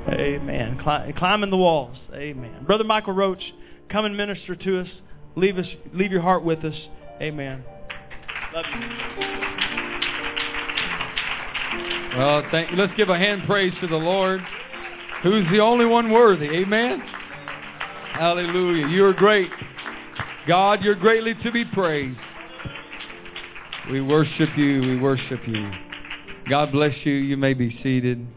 Amen. Climbing the walls. Amen. Brother Michael Roach, come and minister to us. Leave your heart with us. Amen. Love you. Well, let's give a hand praise to the Lord, who's the only one worthy. Amen. Hallelujah. You are great. God, you're greatly to be praised. We worship you. We worship you. God bless you. You may be seated.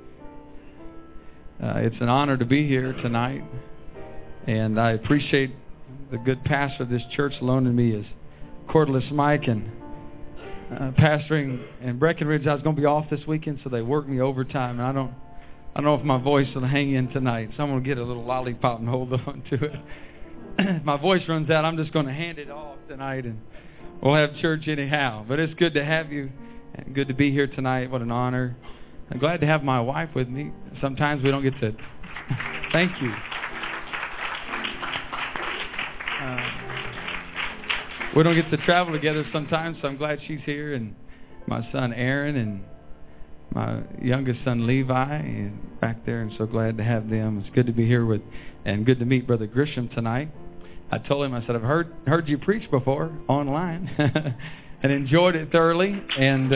It's an honor to be here tonight. And I appreciate the good pastor of this church loaning me his cordless mic, and pastoring in Breckenridge. I was going to be off this weekend, so they worked me overtime. And I don't know if my voice will hang in tonight, so I'm going to get a little lollipop and hold on to it. If my voice runs out, I'm just going to hand it off tonight, and we'll have church anyhow. But it's good to have you, and good to be here tonight. What an honor. I'm glad to have my wife with me. Sometimes we don't get to... Thank you. We don't get to travel together sometimes, so I'm glad she's here, and my son Aaron and my youngest son Levi back there, and so glad to have them. It's good to be here and good to meet Brother Grisham tonight. I told him, I said, I've heard you preach before online and enjoyed it thoroughly, and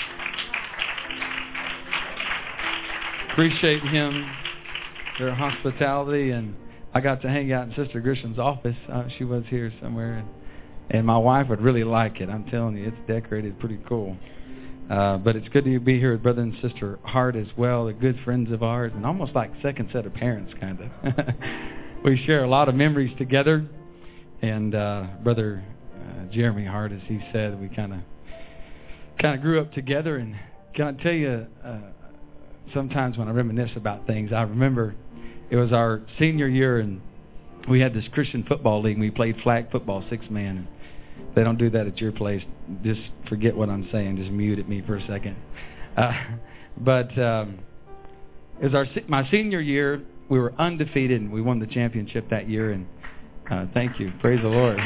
appreciate him, their hospitality, and I got to hang out in Sister Grisham's office. She was here somewhere, and my wife would really like it. I'm telling you, it's decorated pretty cool. But it's good to be here with Brother and Sister Hart as well. They're good friends of ours, and almost like second set of parents, kind of. We share a lot of memories together. And Brother Jeremy Hart, as he said, we kind of grew up together. And can I tell you, sometimes when I reminisce about things, I remember it was our senior year, and we had this Christian football league. We played flag football, 6-man. And they don't do that at your place. Just forget what I'm saying. Just mute at me for a second. But it was my senior year. We were undefeated, and we won the championship that year. And thank you. Praise the Lord.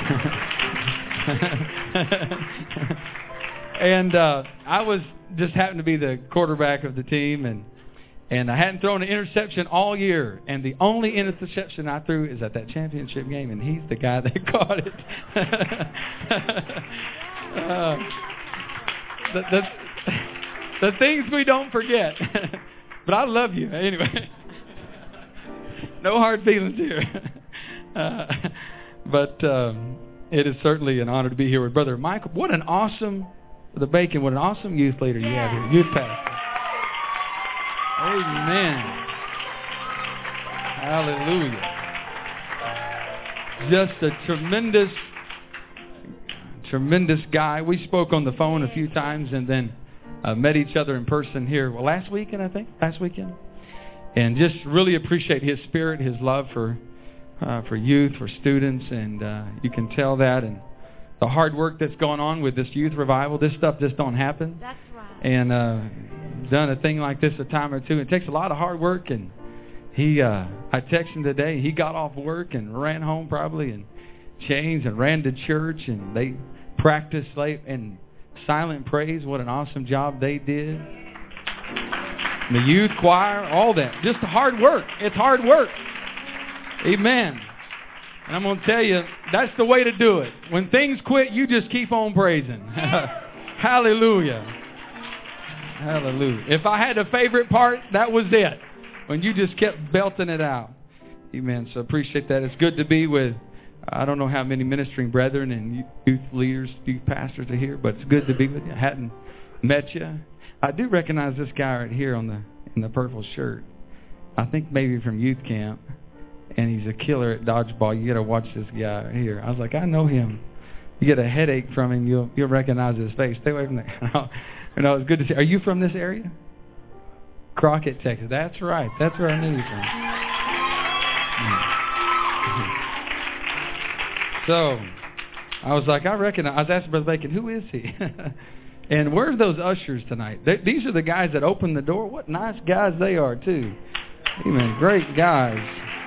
And I was just happened to be the quarterback of the team, and I hadn't thrown an interception all year. And the only interception I threw is at that championship game, and he's the guy that caught it. The things we don't forget. But I love you anyway. No hard feelings here. But it is certainly an honor to be here with Brother Michael. What an awesome youth leader you have here, youth pastor. Amen. Hallelujah. Just a tremendous guy. We spoke on the phone a few times, and then met each other in person here last weekend, and just really appreciate his spirit, his love for youth, for students, and you can tell that, and the hard work that's going on with this youth revival. This stuff just don't happen. That's right. And done a thing like this a time or two. It takes a lot of hard work, and I texted him today. He got off work and ran home probably and changed and ran to church, and they practiced late and silent praise. What an awesome job they did. The youth choir, all that. Just hard work. It's hard work. Amen. And I'm going to tell you, that's the way to do it. When things quit, you just keep on praising. Hallelujah. Hallelujah. If I had a favorite part, that was it. When you just kept belting it out. Amen. So appreciate that. It's good to be with, I don't know how many ministering brethren and youth leaders, youth pastors are here, but it's good to be with you. I hadn't met you. I do recognize this guy right here in the purple shirt. I think maybe from youth camp. And he's a killer at dodgeball. You got to watch this guy right here. I was like, I know him. You get a headache from him, you'll recognize his face. Stay away from that. No, it's good to see. Are you from this area? Crockett, Texas. That's right. That's where I knew you from. So I was like, I was asking Brother Bacon, who is he? And where's those ushers tonight? These are the guys that open the door. What nice guys they are, too. Amen. Great guys.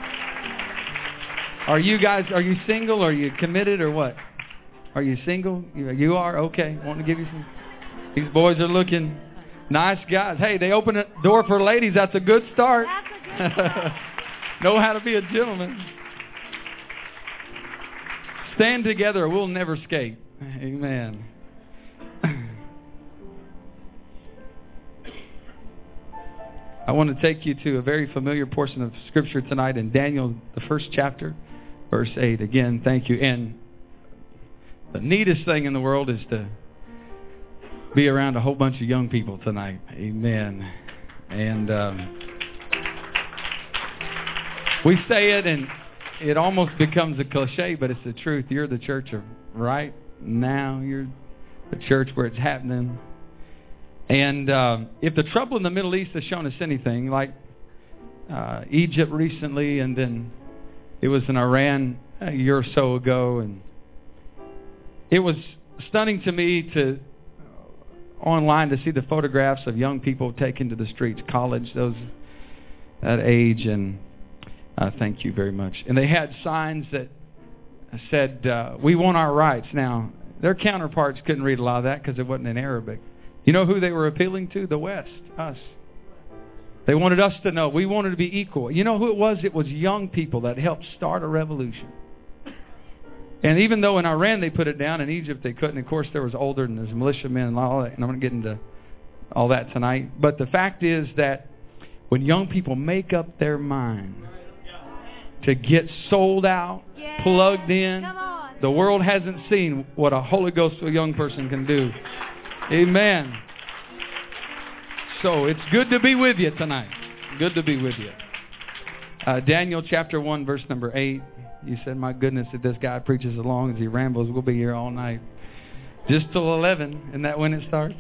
Are you single? Are you committed or what? Are you single? You are? Okay. Want to give you some? These boys are looking nice guys. Hey, they open a door for ladies. That's a good start. That's a good Know how to be a gentleman. Stand together, we'll never escape. Amen. I want to take you to a very familiar portion of Scripture tonight in Daniel, the first chapter, verse 8. Again, thank you. And the neatest thing in the world is to be around a whole bunch of young people tonight. Amen. And we say it, and it almost becomes a cliche, but it's the truth. You're the church of right now. You're the church where it's happening. And if the trouble in the Middle East has shown us anything, like Egypt recently, and then it was in Iran a year or so ago, and it was stunning to me to online to see the photographs of young people taken to the streets, college, those that age, and thank you very much. And they had signs that said, "We want our rights." Now, their counterparts couldn't read a lot of that because it wasn't in Arabic. You know who they were appealing to? The West, us. They wanted us to know. We wanted to be equal. You know who it was? It was young people that helped start a revolution. And even though in Iran they put it down, in Egypt they couldn't. Of course, there was older and there's militiamen and all that. And I'm going to get into all that tonight. But the fact is that when young people make up their mind to get sold out, plugged in, the world hasn't seen what a Holy Ghost young person can do. Amen. So it's good to be with you tonight. Good to be with you. Daniel chapter 1, verse number 8. You said, my goodness, if this guy preaches as long as he rambles, we'll be here all night. Just till 11. Isn't that when it starts?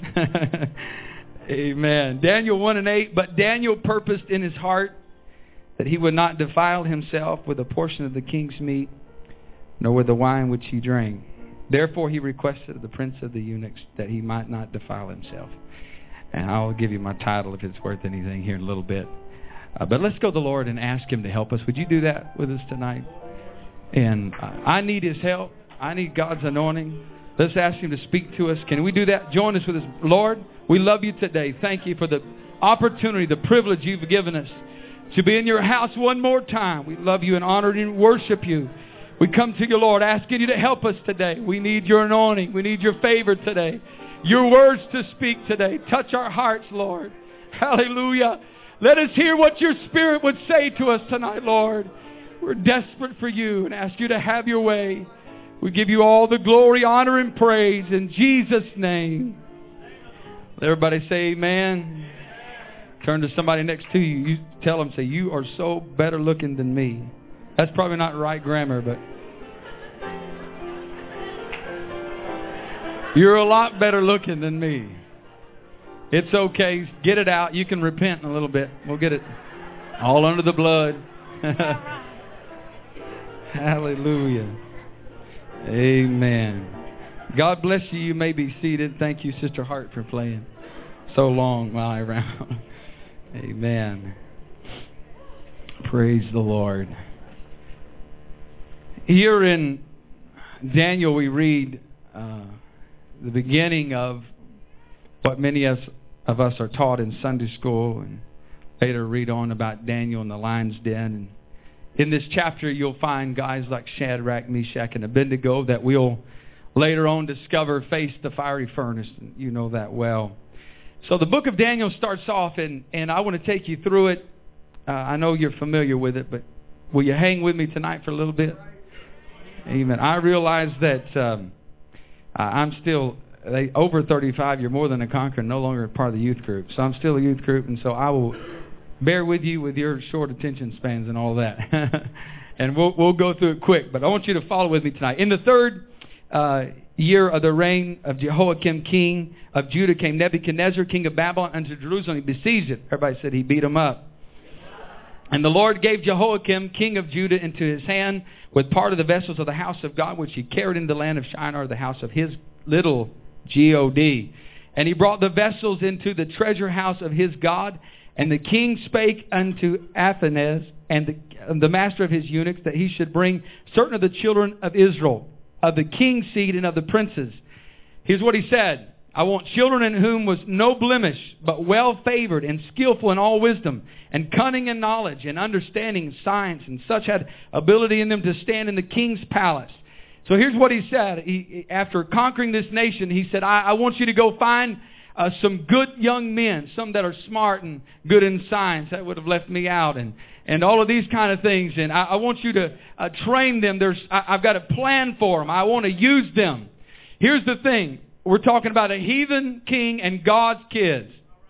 Amen. Daniel 1 and 8. But Daniel purposed in his heart that he would not defile himself with a portion of the king's meat, nor with the wine which he drank. Therefore he requested of the prince of the eunuchs that he might not defile himself. And I'll give you my title if it's worth anything here in a little bit. But let's go to the Lord and ask Him to help us. Would you do that with us tonight? And I need His help. I need God's anointing. Let's ask Him to speak to us. Can we do that? Join us with us. Lord, we love You today. Thank You for the opportunity, the privilege You've given us to be in Your house one more time. We love You and honor You and worship You. We come to You, Lord, asking You to help us today. We need Your anointing. We need Your favor today. Your words to speak today. Touch our hearts, Lord. Hallelujah. Let us hear what Your Spirit would say to us tonight, Lord. We're desperate for You and ask You to have Your way. We give You all the glory, honor, and praise in Jesus' name. Let everybody say amen. Turn to somebody next to you. You tell them, say, you are so better looking than me. That's probably not right grammar, but you're a lot better looking than me. It's okay. Get it out. You can repent in a little bit. We'll get it all under the blood. Hallelujah. Amen. God bless you. You may be seated. Thank you, Sister Hart, for playing so long while I around. Amen. Praise the Lord. Here in Daniel we read the beginning of what many of us are taught in Sunday school, and later read on about Daniel in the lion's den. And in this chapter you'll find guys like Shadrach, Meshach, and Abednego that we'll later on discover faced the fiery furnace. You know that well. So the book of Daniel starts off, and I want to take you through it. I know you're familiar with it, but will you hang with me tonight for a little bit? Amen. I realize that I'm still over 35. You're more than a conqueror, no longer part of the youth group. So I'm still a youth group, and so I will bear with you with your short attention spans and all that. And we'll go through it quick, but I want you to follow with me tonight. In the third year of the reign of Jehoiakim, king of Judah, came Nebuchadnezzar, king of Babylon, unto Jerusalem. He besieged it. Everybody said he beat him up. And the Lord gave Jehoiakim, king of Judah, into his hand with part of the vessels of the house of God, which he carried into the land of Shinar, the house of his little G-O-D. And he brought the vessels into the treasure house of his God. And the king spake unto Athanas, and the master of his eunuchs, that he should bring certain of the children of Israel, of the king's seed and of the princes. Here's what he said. I want children in whom was no blemish, but well favored and skillful in all wisdom, and cunning in knowledge, and understanding and science, and such had ability in them to stand in the king's palace. So here's what he said. After conquering this nation, he said, I want you to go find some good young men, some that are smart and good in science. That would have left me out. And all of these kind of things. And I want you to train them. I've got a plan for them. I want to use them. Here's the thing. We're talking about a heathen king and God's kids.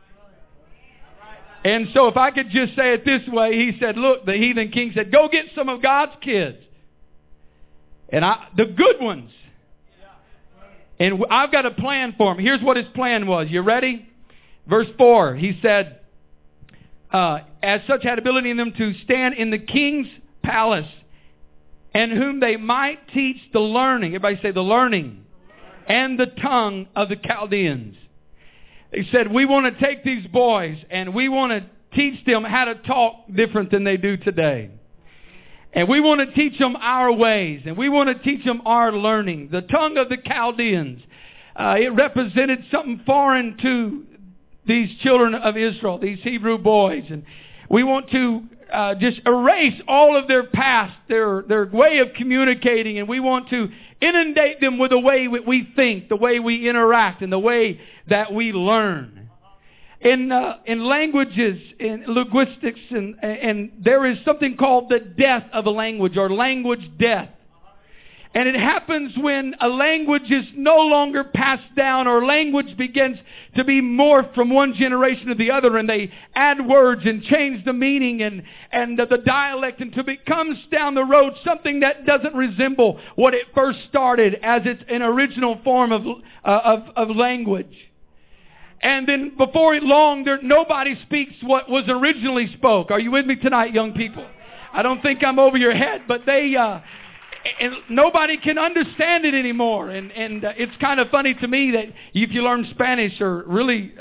And so if I could just say it this way, he said, look, the heathen king said, go get some of God's kids. And the good ones. And I've got a plan for them. Here's what his plan was. You ready? Verse 4, he said, as such had ability in them to stand in the king's palace, and whom they might teach the learning. Everybody say the learning. And the tongue of the Chaldeans. He said, we want to take these boys and we want to teach them how to talk different than they do today. And we want to teach them our ways. And we want to teach them our learning. The tongue of the Chaldeans. It represented something foreign to these children of Israel, these Hebrew boys. And we want to just erase all of their past, their way of communicating. And we want to inundate them with the way we think, the way we interact, and the way that we learn. In languages, in linguistics, and there is something called the death of a language, or language death. And it happens when a language is no longer passed down, or language begins to be morphed from one generation to the other, and they add words and change the meaning and the dialect until it becomes down the road something that doesn't resemble what it first started as its an original form of language. And then before long, nobody speaks what was originally spoke. Are you with me tonight, young people? I don't think I'm over your head, but and nobody can understand it anymore. And it's kind of funny to me that if you learn Spanish or really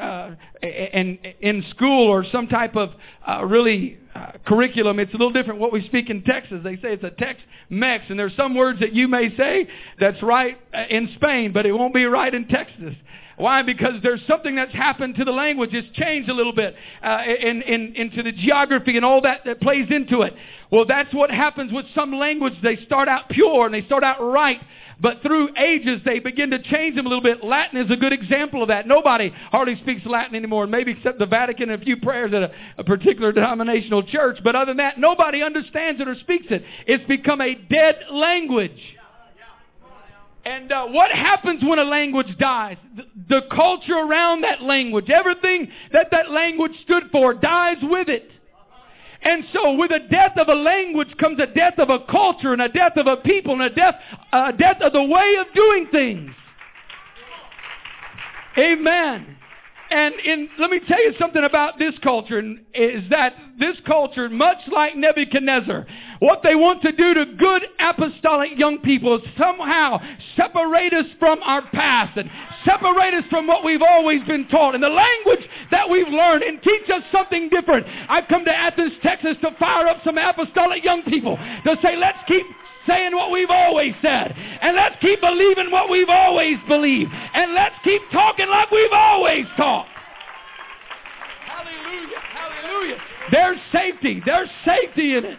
in school or some type of curriculum, it's a little different what we speak in Texas. They say it's a Tex-Mex, and there's some words that you may say that's right in Spain, but it won't be right in Texas. Why? Because there's something that's happened to the language. It's changed a little bit into the geography and all that plays into it. Well, that's what happens with some language. They start out pure and they start out right. But through ages, they begin to change them a little bit. Latin is a good example of that. Nobody hardly speaks Latin anymore, maybe except the Vatican and a few prayers at a particular denominational church. But other than that, nobody understands it or speaks it. It's become a dead language. And what happens when a language dies? The culture around that language, everything that language stood for, dies with it. And so with the death of a language comes a death of a culture, and a death of a people, and a death of the way of doing things. Amen. And let me tell you something about this culture, is that this culture, much like Nebuchadnezzar, what they want to do to good apostolic young people is somehow separate us from our past and separate us from what we've always been taught and the language that we've learned and teach us something different. I've come to Athens, Texas to fire up some apostolic young people to say, let's keep saying what we've always said, and let's keep believing what we've always believed, and let's keep talking like we've always talked. Hallelujah, hallelujah. There's safety in it.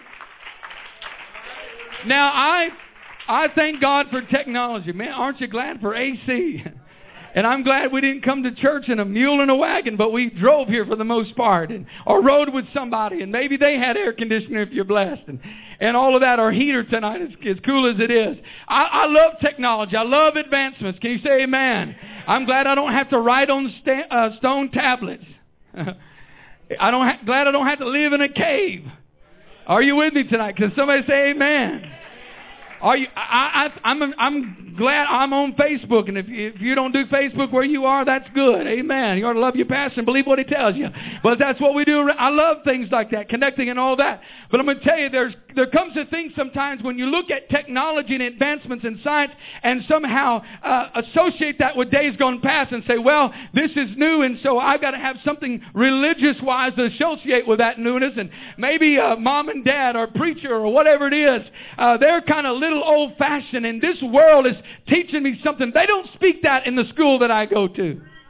Now, I thank God for technology. Man, aren't you glad for AC? And I'm glad we didn't come to church in a mule and a wagon, but we drove here for the most part, or rode with somebody, and maybe they had air conditioning if you're blessed, and all of that, or heater tonight, as cool as it is. I love technology. I love advancements. Can you say amen? I'm glad I don't have to write on stone tablets. Glad I don't have to live in a cave. Are you with me tonight? Can somebody say amen? Are you? I'm glad I'm on Facebook, and if you don't do Facebook where you are, that's good. Amen. You ought to love your pastor and believe what he tells you. But that's what we do. I love things like that, connecting and all that. But I'm going to tell you, there comes a thing sometimes when you look at technology and advancements in science and somehow associate that with days gone past and say, well, this is new, and so I've got to have something religious-wise to associate with that newness. And maybe mom and dad or preacher or whatever it is, they're kind of little old-fashioned, and this world is teaching me something. They don't speak that in the school that I go to.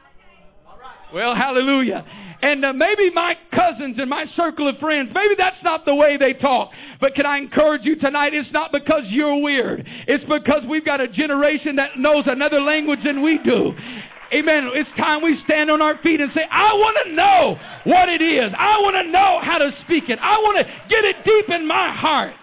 Well, hallelujah. And maybe my cousins and my circle of friends, maybe that's not the way they talk. But can I encourage you tonight, it's not because you're weird. It's because we've got a generation that knows another language than we do. Amen. It's time we stand on our feet and say, I want to know what it is. I want to know how to speak it. I want to get it deep in my heart.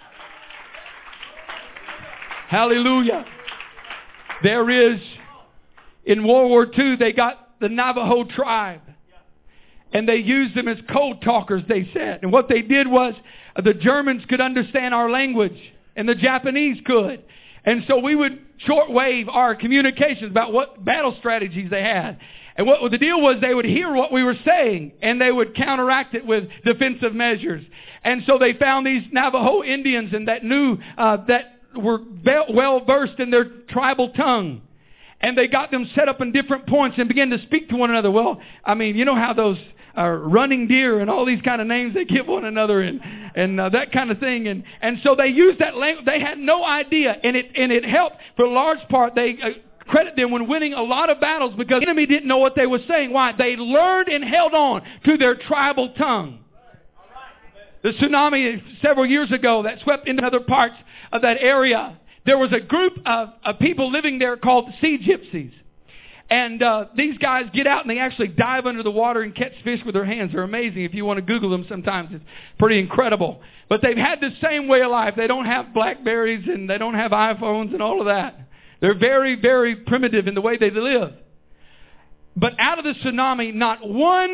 Hallelujah. There is, in World War II, they got the Navajo tribe. And they used them as code talkers, they said. And what they did was, the Germans could understand our language. And the Japanese could. And so we would shortwave our communications about what battle strategies they had. And what the deal was, they would hear what we were saying, and they would counteract it with defensive measures. And so they found these Navajo Indians and that knew that were well versed in their tribal tongue. And they got them set up in different points and began to speak to one another. Well, I mean, you know how those running deer and all these kind of names they give one another and that kind of thing. And so they used that language. They had no idea. And it helped for a large part. They credit them when winning a lot of battles because the enemy didn't know what they were saying. Why? They learned and held on to their tribal tongue. The tsunami several years ago that swept into other parts of that area, there was a group of people living there called the Sea Gypsies. And these guys get out and they actually dive under the water and catch fish with their hands. They're amazing. If you want to Google them sometimes, it's pretty incredible. But they've had the same way of life. They don't have Blackberries and they don't have iPhones and all of that. They're very, very primitive in the way they live. But out of the tsunami, not one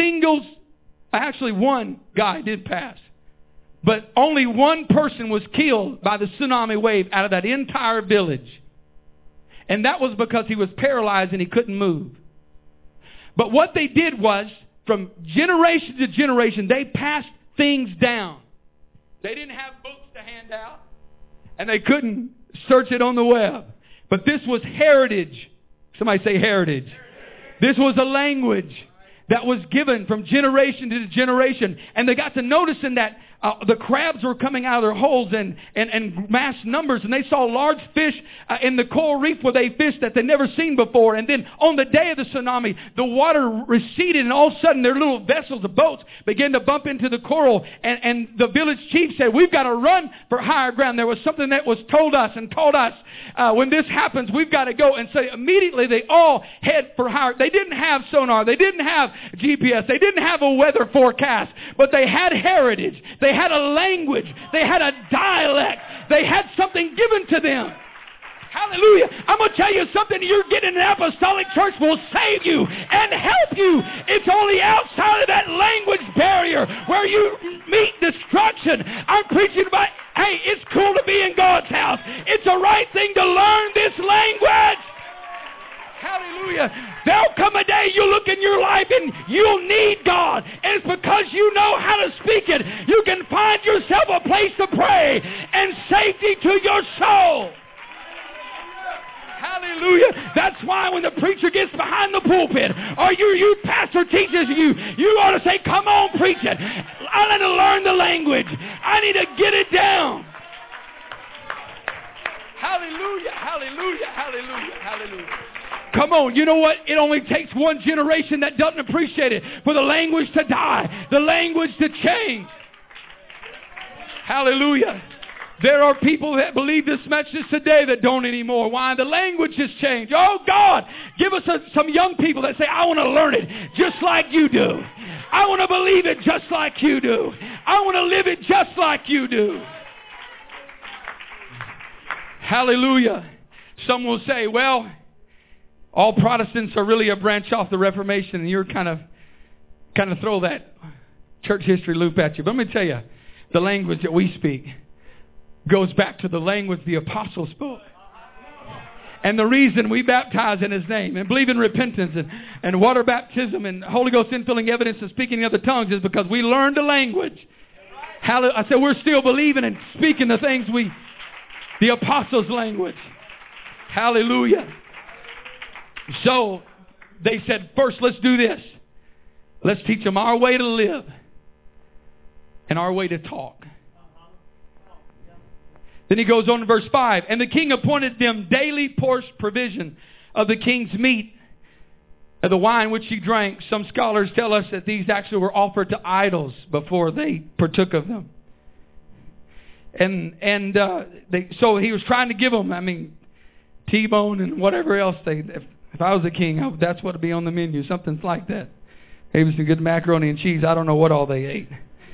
guy did pass. But only one person was killed by the tsunami wave out of that entire village. And that was because he was paralyzed and he couldn't move. But what they did was, from generation to generation, they passed things down. They didn't have books to hand out. And they couldn't search it on the web. But this was heritage. Somebody say heritage. This was a language that was given from generation to generation. And they got to noticing that the crabs were coming out of their holes in mass numbers. And they saw large fish in the coral reef where they fished that they'd never seen before. And then on the day of the tsunami, the water receded. And all of a sudden, their little vessels, the boats, began to bump into the coral. And the village chief said, we've got to run for higher ground. There was something that was told us when this happens, we've got to go. And so immediately they all head for higher. They didn't have sonar. They didn't have GPS. They didn't have a weather forecast. But they had heritage. They had a language. They had a dialect. They had something given to them. Hallelujah. I'm going to tell you something. You're getting an apostolic church will save you and help you. It's only outside of that language barrier where you meet destruction. I'm preaching about, hey, it's cool to be in God's house. It's a right thing to learn this language. Hallelujah. There'll come a day you look in your life and you'll need God. And it's because you know how to speak it. You can find yourself a place to pray and safety to your soul. Hallelujah. That's why when the preacher gets behind the pulpit or your youth pastor teaches you, you ought to say, come on, preach it. I need to learn the language. I need to get it down. Hallelujah, hallelujah, hallelujah, hallelujah. Come on, you know what? It only takes one generation that doesn't appreciate it for the language to die, the language to change. Hallelujah. There are people that believe this message today that don't anymore. Why? The language has changed. Oh, God, give us some young people that say, I want to learn it just like you do. I want to believe it just like you do. I want to live it just like you do. Hallelujah. Some will say, well, all Protestants are really a branch off the Reformation, and you're kind of throw that church history loop at you. But let me tell you, the language that we speak goes back to the language the apostles spoke. And the reason we baptize in His name and believe in repentance and water baptism and Holy Ghost infilling evidence of speaking in other tongues is because we learned the language. I said we're still believing and speaking the things the apostles' language. Hallelujah. So they said, first, let's do this. Let's teach them our way to live and our way to talk. Then he goes on to verse 5. And the king appointed them daily provision of the king's meat The wine which he drank, some scholars tell us that these actually were offered to idols before they partook of them. So he was trying to give them, T-bone and whatever else. If I was a king, that's what would be on the menu, something like that. Maybe some good macaroni and cheese. I don't know what all they ate.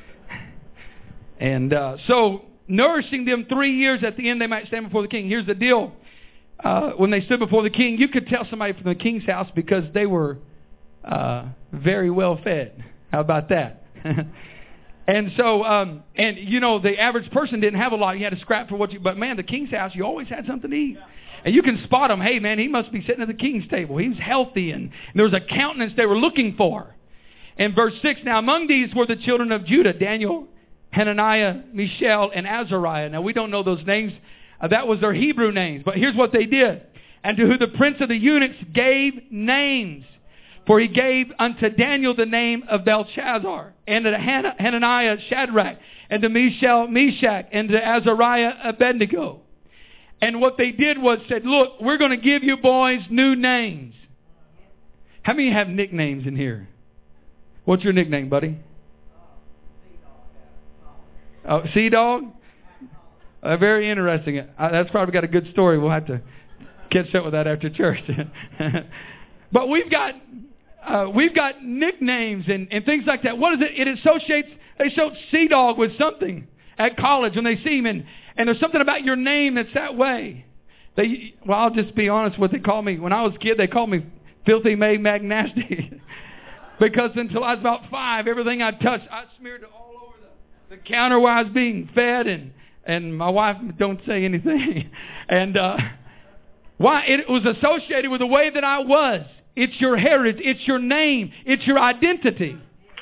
And so nourishing them 3 years, at the end they might stand before the king. Here's the deal. When they stood before the king, you could tell somebody from the king's house because they were very well fed. How about that? And so, the average person didn't have a lot. You had to scrap for but man, the king's house, you always had something to eat. And you can spot him. Hey, man, he must be sitting at the king's table. He was healthy, and there was a countenance they were looking for. In verse 6, now among these were the children of Judah, Daniel, Hananiah, Mishael, and Azariah. Now, we don't know those names. That was their Hebrew names. But here's what they did. And to who the prince of the eunuchs gave names. For he gave unto Daniel the name of Belshazzar, and to Hananiah Shadrach, and to Mishael Meshach, and to Azariah Abednego. And what they did was said, look, we're going to give you boys new names. How many have nicknames in here? What's your nickname, buddy? Oh, Sea Dog? Very interesting. That's probably got a good story. We'll have to catch up with that after church. But we've got nicknames and things like that. What is it? They show Sea Dog with something at college when they see him, and there's something about your name that's that way. I'll just be honest, what they call me. When I was a kid, they called me Filthy May Magnasty. Because until I was about 5, everything I touched, I smeared it all over the counter where I was being fed, and my wife don't say anything. And why? It was associated with the way that I was. It's your heritage. It's your name. It's your identity.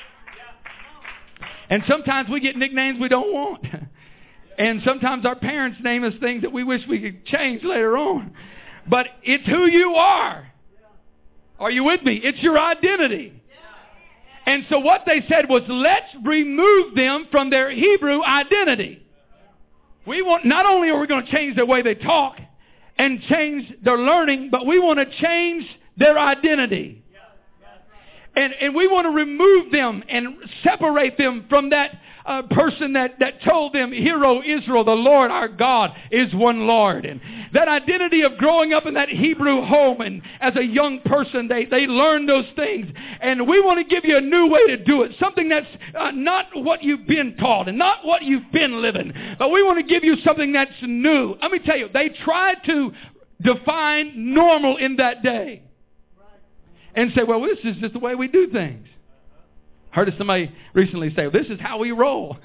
And sometimes we get nicknames we don't want. And sometimes our parents name us things that we wish we could change later on. But it's who you are. Are you with me? It's your identity. And so what they said was, let's remove them from their Hebrew identity. Not only are we going to change the way they talk and change their learning, but we want to change their identity. And we want to remove them and separate them from that person that told them, "Hear, O Israel, the Lord our God is one Lord." And that identity of growing up in that Hebrew home, and as a young person, they learn those things. And we want to give you a new way to do it. Something that's not what you've been taught and not what you've been living. But we want to give you something that's new. Let me tell you, they tried to define normal in that day. And say, well, this is just the way we do things. Heard somebody recently say, well, this is how we roll.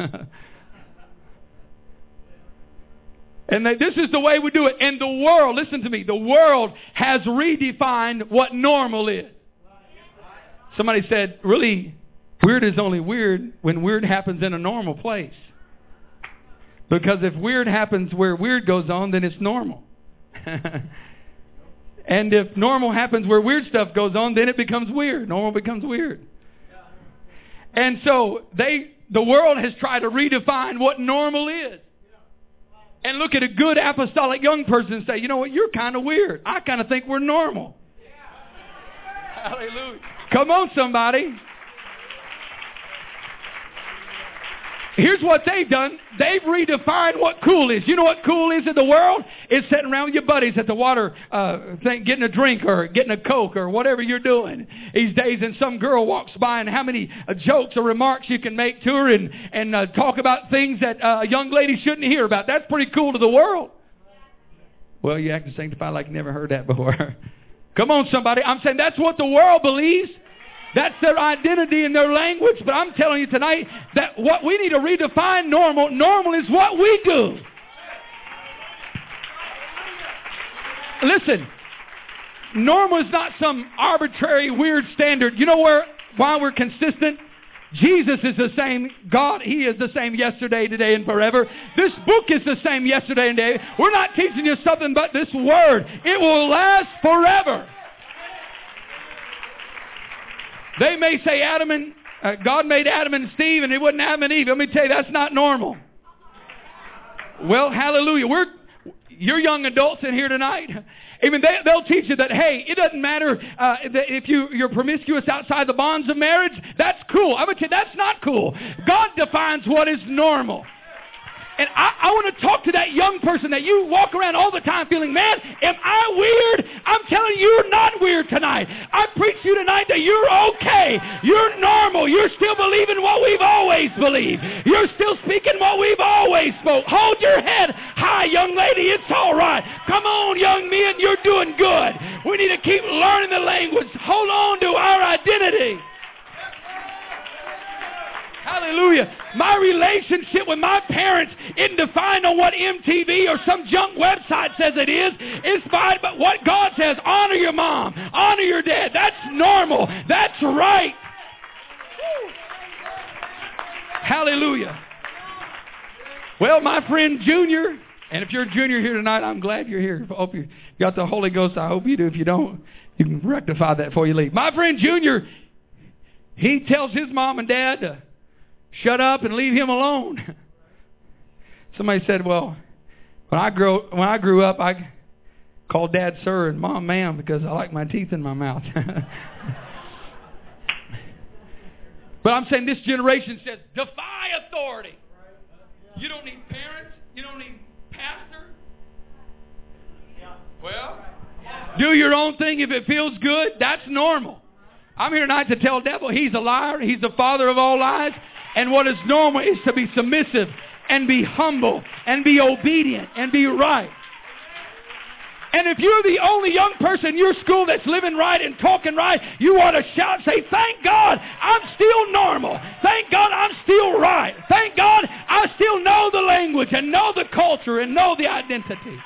And this is the way we do it. And the world, listen to me, the world has redefined what normal is. Somebody said, really, weird is only weird when weird happens in a normal place. Because if weird happens where weird goes on, then it's normal. And if normal happens where weird stuff goes on, then it becomes weird. Normal becomes weird. And so the world has tried to redefine what normal is. And look at a good apostolic young person and say, you know what, you're kind of weird. I kind of think we're normal. Hallelujah. Come on, somebody. Here's what they've done. They've redefined what cool is. You know what cool is in the world? It's sitting around with your buddies at the water thing, getting a drink or getting a Coke or whatever you're doing these days, and some girl walks by, and how many jokes or remarks you can make to her and talk about things that a young lady shouldn't hear about. That's pretty cool to the world. Well, you act sanctified like you never heard that before. Come on, somebody. I'm saying that's what the world believes. That's their identity and their language. But I'm telling you tonight that what we need to redefine normal. Normal is what we do. Listen, normal is not some arbitrary, weird standard. You know why we're consistent? Jesus is the same God. He is the same yesterday, today, and forever. This book is the same yesterday and today. We're not teaching you something but this word. It will last forever. They may say God made Adam and Steve and it wasn't Adam and Eve. Let me tell you, that's not normal. Well, hallelujah. Your young adults in here tonight, even they'll teach you that, hey, it doesn't matter if you're promiscuous outside the bonds of marriage. That's cool. I would say that's not cool. God defines what is normal. And I want to talk to that young person that you walk around all the time feeling, man, am I weird? I'm telling you, you're not weird tonight. I preach to you tonight that you're okay. You're normal. You're still believing what we've always believed. You're still speaking what we've always spoke. Hold your head high, young lady. It's all right. Come on, young men. You're doing good. We need to keep learning the language. Hold on to our identity. Hallelujah. My relationship with my parents isn't defined on what MTV or some junk website says it is. It's defined by what God says. Honor your mom. Honor your dad. That's normal. That's right. Woo. Hallelujah. Well, my friend Junior, and if you're a junior here tonight, I'm glad you're here. I hope you got the Holy Ghost. I hope you do. If you don't, you can rectify that before you leave. My friend Junior, he tells his mom and dad to shut up and leave him alone. Somebody said, well, when I grew up, I called Dad sir and Mom ma'am because I like my teeth in my mouth. But I'm saying this generation says, defy authority. You don't need parents. You don't need pastor. Well, do your own thing if it feels good. That's normal. I'm here tonight to tell the devil he's a liar. He's the father of all lies. And what is normal is to be submissive and be humble and be obedient and be right. And if you're the only young person in your school that's living right and talking right, you ought to shout and say, thank God I'm still normal. Thank God I'm still right. Thank God I still know the language and know the culture and know the identity.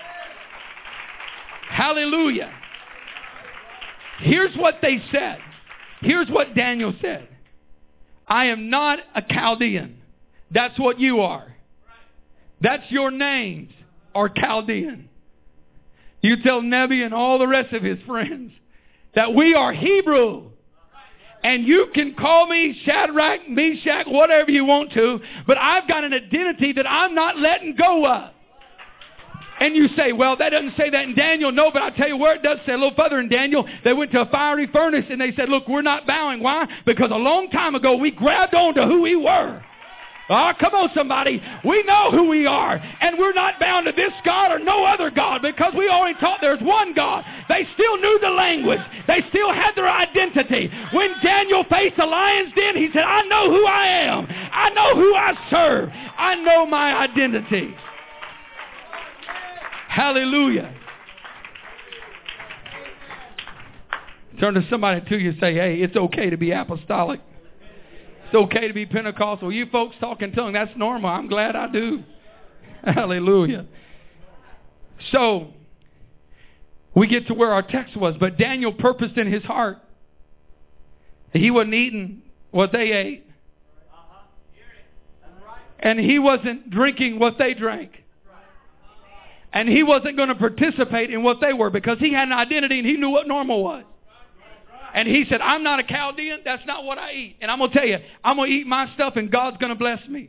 Hallelujah. Here's what they said. Here's what Daniel said. I am not a Chaldean. That's what you are. That's your names are Chaldean. You tell Nebi and all the rest of his friends that we are Hebrew. And you can call me Shadrach, Meshach, whatever you want to, but I've got an identity that I'm not letting go of. And you say, well, that doesn't say that in Daniel. No, but I'll tell you where it does say a little further in Daniel. They went to a fiery furnace and they said, look, we're not bowing. Why? Because a long time ago we grabbed on to who we were. Oh, come on, somebody. We know who we are. And we're not bound to this God or no other God because we already taught there's one God. They still knew the language. They still had their identity. When Daniel faced the lion's den, he said, I know who I am. I know who I serve. I know my identity. Hallelujah. Turn to somebody to you and say, hey, it's okay to be apostolic. It's okay to be Pentecostal. You folks talk in tongues, that's normal. I'm glad I do. Hallelujah. So, we get to where our text was. But Daniel purposed in his heart that he wasn't eating what they ate. And he wasn't drinking what they drank. And he wasn't going to participate in what they were because he had an identity and he knew what normal was. And he said, I'm not a Chaldean. That's not what I eat. And I'm going to tell you, I'm going to eat my stuff and God's going to bless me.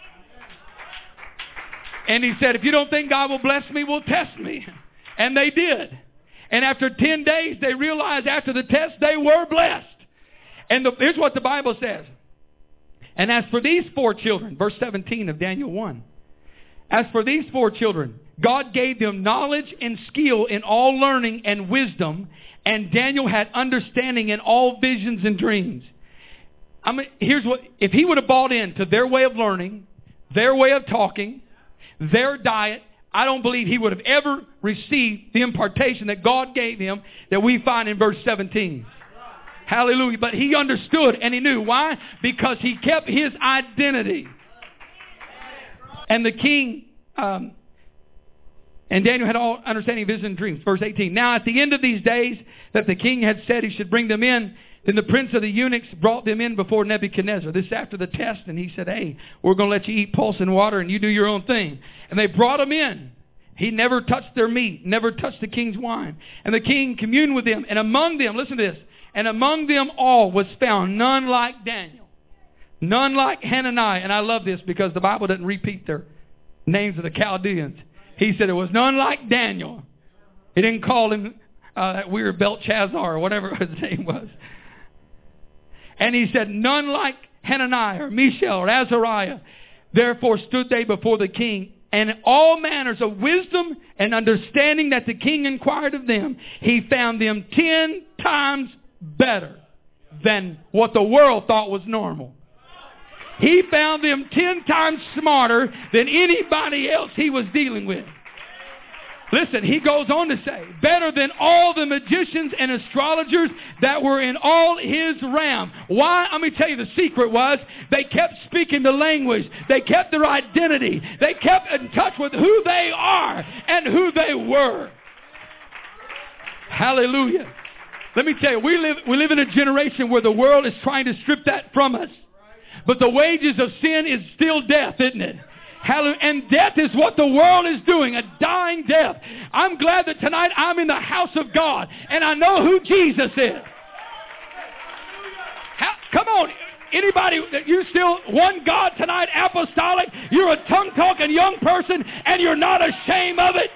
And he said, if you don't think God will bless me, well, test me. And they did. And after 10 days, they realized after the test, they were blessed. And here's what the Bible says. And as for these 4 children, verse 17 of Daniel 1. As for these 4 children, God gave them knowledge and skill in all learning and wisdom, and Daniel had understanding in all visions and dreams. Here's what, if he would have bought into their way of learning, their way of talking, their diet, I don't believe he would have ever received the impartation that God gave him that we find in verse 17. Hallelujah. But he understood and he knew. Why? Because he kept his identity. And the king, and Daniel had all understanding, vision, and dreams. Verse 18. Now at the end of these days that the king had said he should bring them in, then the prince of the eunuchs brought them in before Nebuchadnezzar. This is after the test, and he said, hey, we're going to let you eat pulse and water, and you do your own thing. And they brought him in. He never touched their meat, never touched the king's wine. And the king communed with them, and among them, listen to this, and among them all was found none like Daniel, none like Hananiah. And I love this because the Bible doesn't repeat their names of the Chaldeans. He said, there was none like Daniel. He didn't call him that weird Belshazzar or whatever his name was. And he said, none like Hananiah or Mishael or Azariah. Therefore stood they before the king, and in all manners of wisdom and understanding that the king inquired of them, he found them 10 times better than what the world thought was normal. He found them 10 times smarter than anybody else he was dealing with. Listen, he goes on to say, better than all the magicians and astrologers that were in all his realm. Why? Let me tell you, the secret was they kept speaking the language. They kept their identity. They kept in touch with who they are and who they were. Hallelujah. Let me tell you, we live in a generation where the world is trying to strip that from us. But the wages of sin is still death, isn't it? Hallelujah. And death is what the world is doing, a dying death. I'm glad that tonight I'm in the house of God and I know who Jesus is. Come on. Anybody that you're still one God tonight, apostolic, you're a tongue-talking young person and you're not ashamed of it.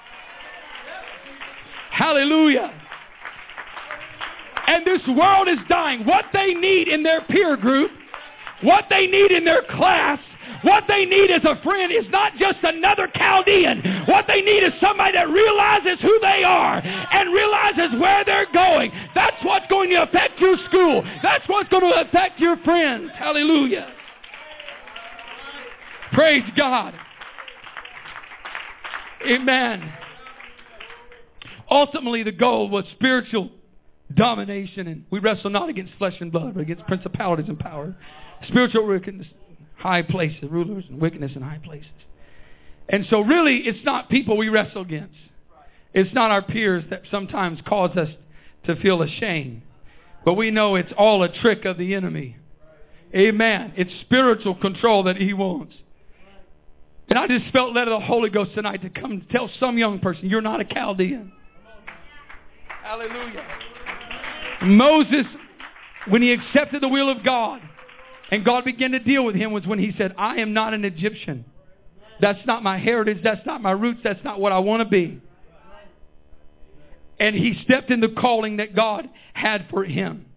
Hallelujah. And this world is dying. What they need in their peer group, what they need in their class, what they need as a friend is not just another Chaldean. What they need is somebody that realizes who they are and realizes where they're going. That's what's going to affect your school. That's what's going to affect your friends. Hallelujah. Praise God. Amen. Ultimately, the goal was spiritual domination, and we wrestle not against flesh and blood, but against principalities and power, spiritual wickedness, high places, rulers and wickedness in high places. And so really, it's not people we wrestle against. It's not our peers that sometimes cause us to feel ashamed. But we know it's all a trick of the enemy. Amen. It's spiritual control that he wants. And I just felt led of the Holy Ghost tonight to come and tell some young person, you're not a Chaldean. Hallelujah. Moses, when he accepted the will of God, and God began to deal with him, was when he said, I am not an Egyptian. That's not my heritage. That's not my roots. That's not what I want to be. And he stepped in the calling that God had for him.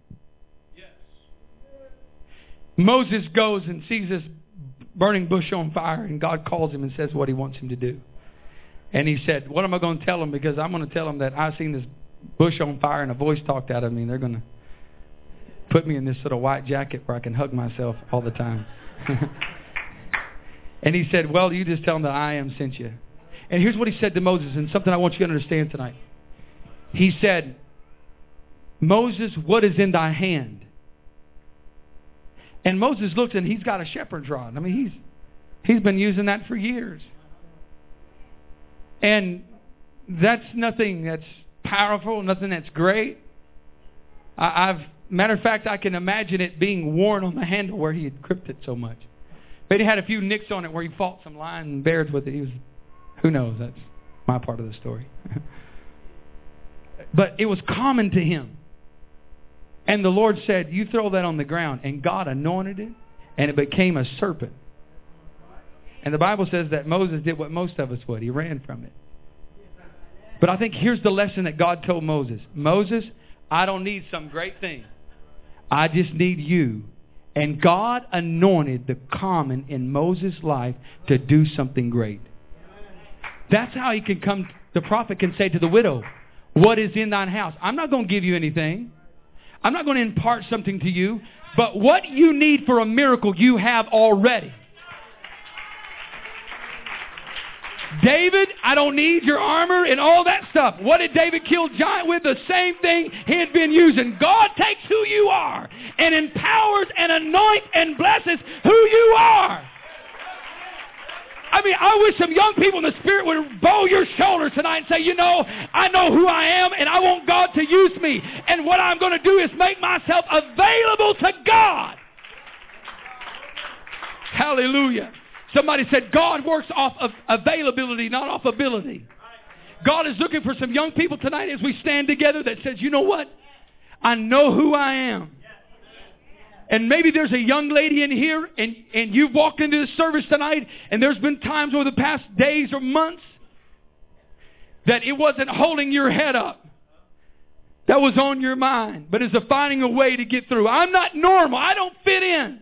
Moses goes and sees this burning bush on fire, and God calls him and says what he wants him to do. And he said, what am I going to tell him? Because I'm going to tell him that I've seen this bush on fire and a voice talked out of me, and they're going to put me in this sort of white jacket where I can hug myself all the time. And he said, well, you just tell them that I am sent you. And here's what he said to Moses, and something I want you to understand tonight. He said, Moses, what is in thy hand? And Moses looked, and he's got a shepherd's rod. I mean, he's been using that for years. And that's nothing that's powerful, nothing that's great. Matter of fact, I can imagine it being worn on the handle where he had gripped it so much. But he had a few nicks on it where he fought some lions and bears with it. Who knows? That's my part of the story. But it was common to him. And the Lord said, you throw that on the ground. And God anointed it, and it became a serpent. And the Bible says that Moses did what most of us would. He ran from it. But I think here's the lesson that God told Moses. Moses, I don't need some great thing. I just need you. And God anointed the common in Moses' life to do something great. That's how he can come. The prophet can say to the widow, what is in thine house? I'm not going to give you anything. I'm not going to impart something to you. But what you need for a miracle, you have already. David, I don't need your armor and all that stuff. What did David kill giant with? The same thing he had been using. God takes who you are and empowers and anoints and blesses who you are. I mean, I wish some young people in the Spirit would bow your shoulders tonight and say, you know, I know who I am and I want God to use me. And what I'm going to do is make myself available to God. Hallelujah. Somebody said God works off of availability, not off ability. God is looking for some young people tonight as we stand together that says, you know what? I know who I am. And maybe there's a young lady in here and you've walked into the service tonight and there's been times over the past days or months that it wasn't holding your head up. That was on your mind, but is finding a way to get through. I'm not normal. I don't fit in.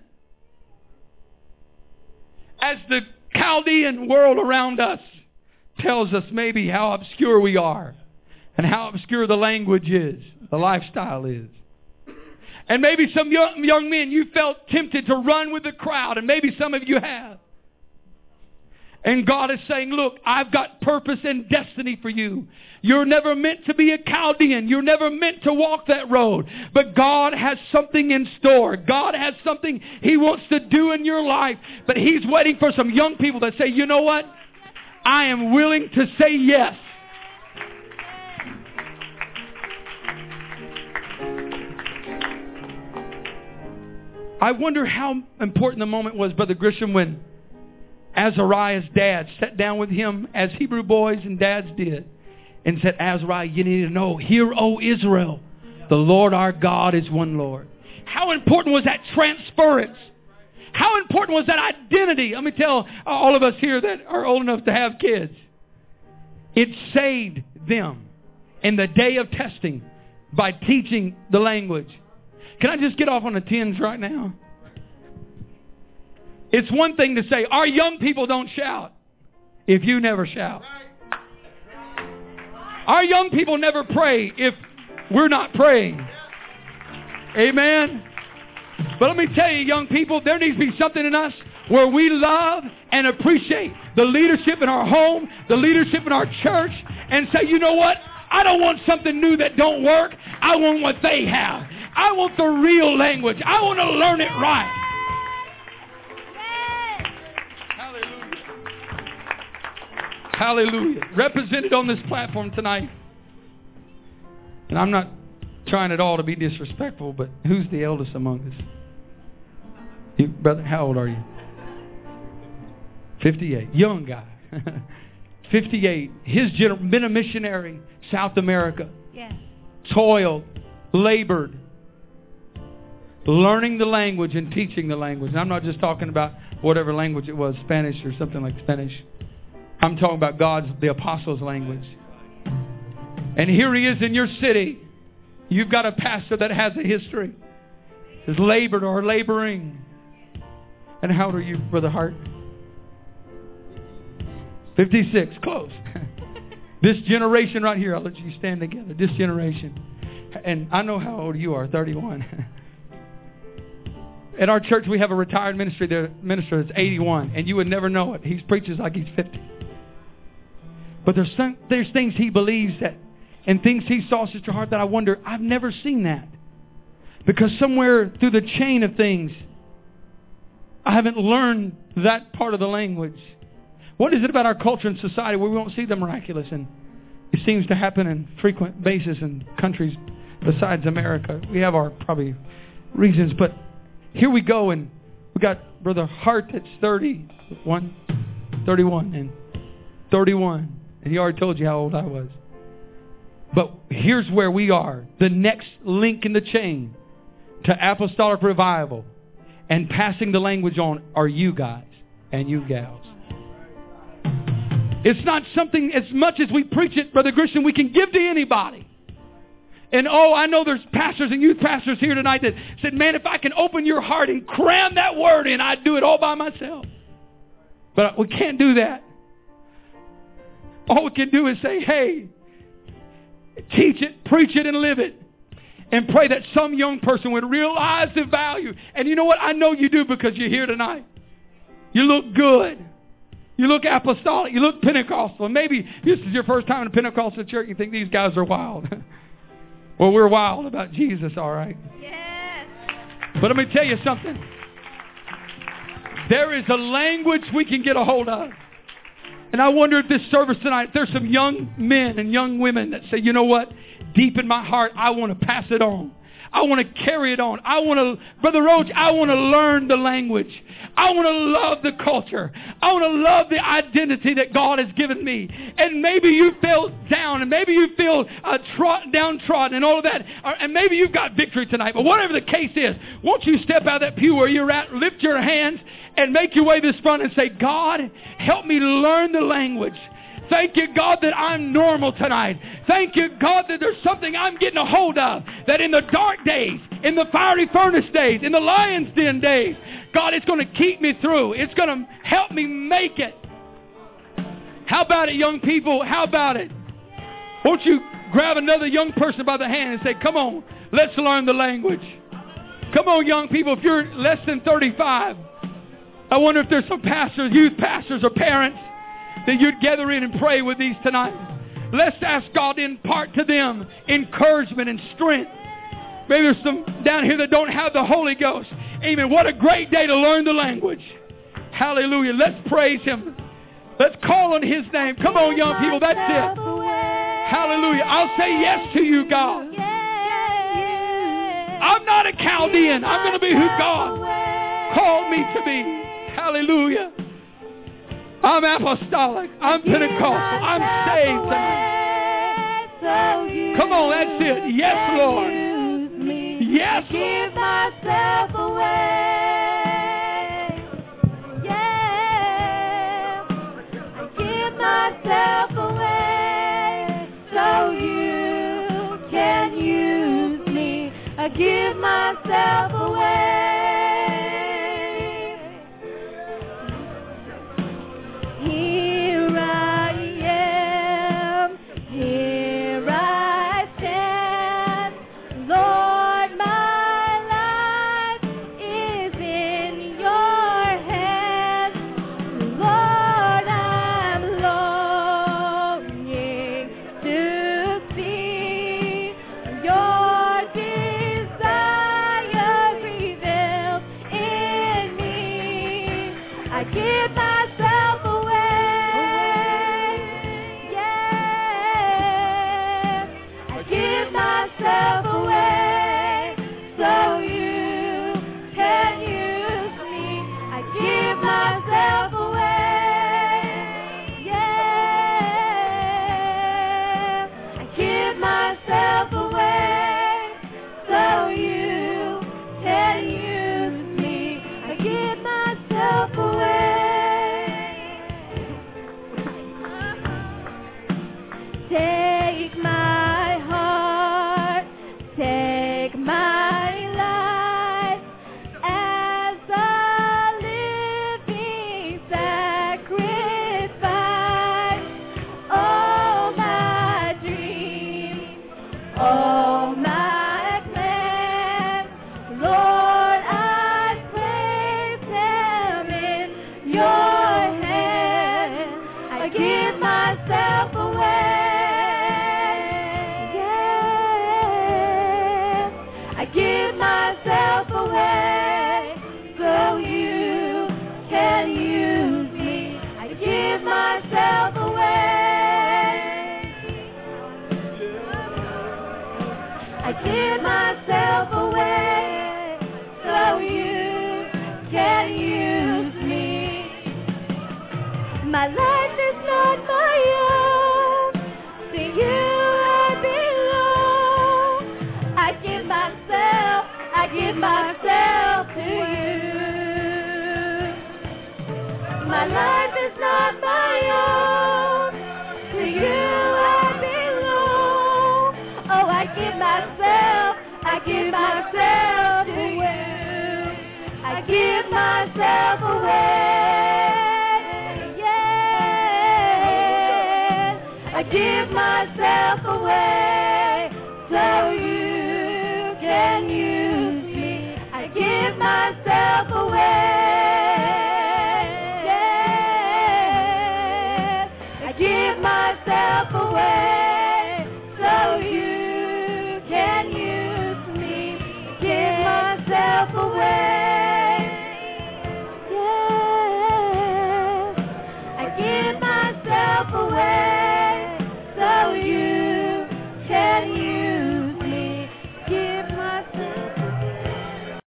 As the Chaldean world around us tells us maybe how obscure we are and how obscure the language is, the lifestyle is. And maybe some young men, you felt tempted to run with the crowd, and maybe some of you have. And God is saying, look, I've got purpose and destiny for you. You're never meant to be a Chaldean. You're never meant to walk that road. But God has something in store. God has something He wants to do in your life. But He's waiting for some young people that say, you know what? I am willing to say yes. I wonder how important the moment was, Brother Grisham, when Azariah's dad sat down with him, as Hebrew boys and dads did, and said, Azariah, you need to know, hear, O Israel, the Lord our God is one Lord. How important was that transference? How important was that identity? Let me tell all of us here that are old enough to have kids. It saved them in the day of testing by teaching the language. Can I just get off on the tens right now? It's one thing to say, our young people don't shout if you never shout. Our young people never pray if we're not praying. Amen. But let me tell you, young people, there needs to be something in us where we love and appreciate the leadership in our home, the leadership in our church, and say, you know what? I don't want something new that don't work. I want what they have. I want the real language. I want to learn it right. Hallelujah. Represented on this platform tonight. And I'm not trying at all to be disrespectful, but who's the eldest among us? You, brother, how old are you? 58. Young guy. 58. His been a missionary, South America. Yes. Toiled, labored, learning the language and teaching the language. And I'm not just talking about whatever language it was, Spanish or something like Spanish. I'm talking about the apostles' language. And here he is in your city. You've got a pastor that has a history. Has labored or laboring. And how old are you, Brother Hart? 56. Close. This generation right here, I'll let you stand together. This generation. And I know how old you are, 31. At our church, we have a retired minister that's 81. And you would never know it. He preaches like he's 50. But there's things he believes that, and things he saw, Sister Hart, that I wonder, I've never seen that. Because somewhere through the chain of things, I haven't learned that part of the language. What is it about our culture and society where we won't see the miraculous? And it seems to happen in frequent basis in countries besides America. We have our probably reasons, but here we go, and we got Brother Hart that's 31, and 31. And he already told you how old I was. But here's where we are. The next link in the chain to apostolic revival and passing the language on are you guys and you gals. It's not something, as much as we preach it, Brother Grisham, we can give to anybody. And I know there's pastors and youth pastors here tonight that said, man, if I can open your heart and cram that word in, I'd do it all by myself. But we can't do that. All we can do is say, hey, teach it, preach it, and live it. And pray that some young person would realize the value. And you know what? I know you do because you're here tonight. You look good. You look apostolic. You look Pentecostal. And maybe this is your first time in a Pentecostal church. You think these guys are wild. Well, we're wild about Jesus, all right? Yes. But let me tell you something. There is a language we can get a hold of. And I wonder if this service tonight, there's some young men and young women that say, you know what? Deep in my heart, I want to pass it on. I want to carry it on. Brother Roach, I want to learn the language. I want to love the culture. I want to love the identity that God has given me. And maybe you feel down, and maybe you feel downtrodden and all of that. And maybe you've got victory tonight. But whatever the case is, won't you step out of that pew where you're at, lift your hands, and make your way to this front and say, God, help me learn the language. Thank you, God, that I'm normal tonight. Thank you, God, that there's something I'm getting a hold of. That in the dark days, in the fiery furnace days, in the lion's den days, God, it's going to keep me through. It's going to help me make it. How about it, young people? How about it? Won't you grab another young person by the hand and say, come on, let's learn the language. Come on, young people, if you're less than 35, I wonder if there's some pastors, youth pastors or parents, that you'd gather in and pray with these tonight. Let's ask God to impart to them encouragement and strength. Maybe there's some down here that don't have the Holy Ghost. Amen. What a great day to learn the language. Hallelujah. Let's praise Him. Let's call on His name. Come on, young people. That's it. Hallelujah. I'll say yes to you, God. I'm not a Chaldean. I'm going to be who God called me to be. Hallelujah. I'm apostolic. I'm Pentecostal. I'm saved tonight. Come on, that's it. Yes, Lord. Yes, Lord. Give myself away. Yeah. Give myself away so you can use me. I give myself away. Give myself away so you can use me. I give myself away. Yeah. I give myself away.